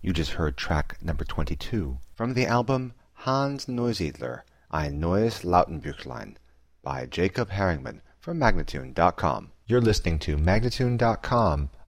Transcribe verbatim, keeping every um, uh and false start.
You just heard track number twenty-two from the album Hans Neusiedler, Ein neues Lautenbüchlein by Jacob Herringman from Magnatune dot com. You're listening to Magnatune dot com,